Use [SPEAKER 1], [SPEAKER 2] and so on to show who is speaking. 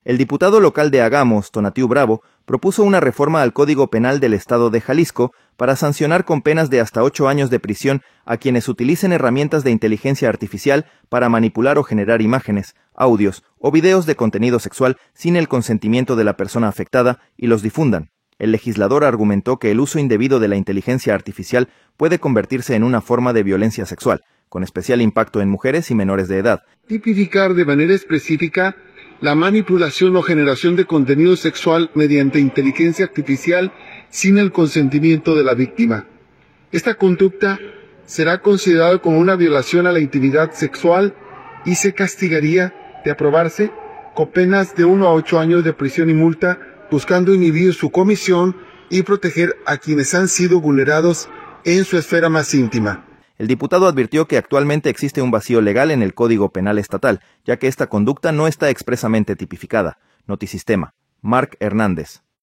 [SPEAKER 1] El diputado local de Agamos, Tonatiu Bravo, propuso una reforma al Código Penal del Estado de Jalisco para sancionar con penas de hasta 8 años de prisión a quienes utilicen herramientas de inteligencia artificial para manipular o generar imágenes, audios o videos de contenido sexual sin el consentimiento de la persona afectada y los difundan. El legislador argumentó que el uso indebido de la inteligencia artificial puede convertirse en una forma de violencia sexual, con especial impacto en mujeres y menores de edad.
[SPEAKER 2] Tipificar de manera específica la manipulación o generación de contenido sexual mediante inteligencia artificial sin el consentimiento de la víctima. Esta conducta será considerada como una violación a la intimidad sexual y se castigaría, de aprobarse, con penas de 1 a 8 años de prisión y multa, buscando inhibir su comisión y proteger a quienes han sido vulnerados en su esfera más íntima.
[SPEAKER 1] El diputado advirtió que actualmente existe un vacío legal en el Código Penal estatal, ya que esta conducta no está expresamente tipificada. Notisistema. Marc Hernández.